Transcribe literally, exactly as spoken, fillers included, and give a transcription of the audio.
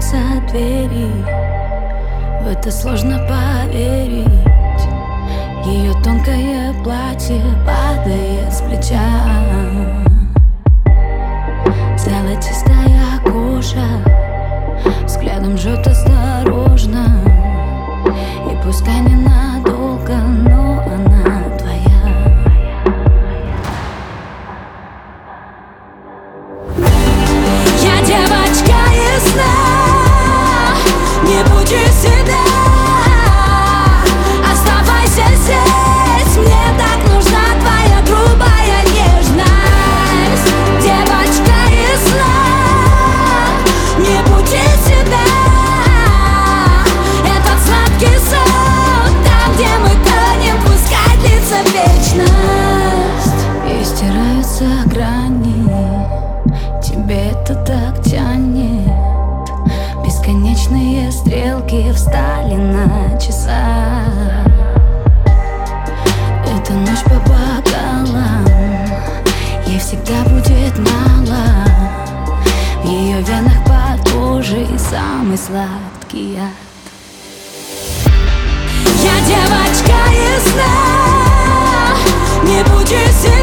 стираются двери, в это сложно поверить. Ее тонкое платье падает с плеча, золотистая кожа, взглядом жжет осторожно. И пускай ненадолго, но она твоя. Я девочка из сна, не буди себя, оставайся здесь, мне так нужна твоя грубая нежность. Девочка из сна, не буди себя, этот сладкий сон, там, где мы тонем, пускай длится вечность. И стираются грани, тебе это так тянет. Бесконечные стрелки встали на часах. Эта ночь по бокалам, ей всегда будет мало. В ее венах под кожей самый сладкий яд. Я девочка из сна, не буди себя.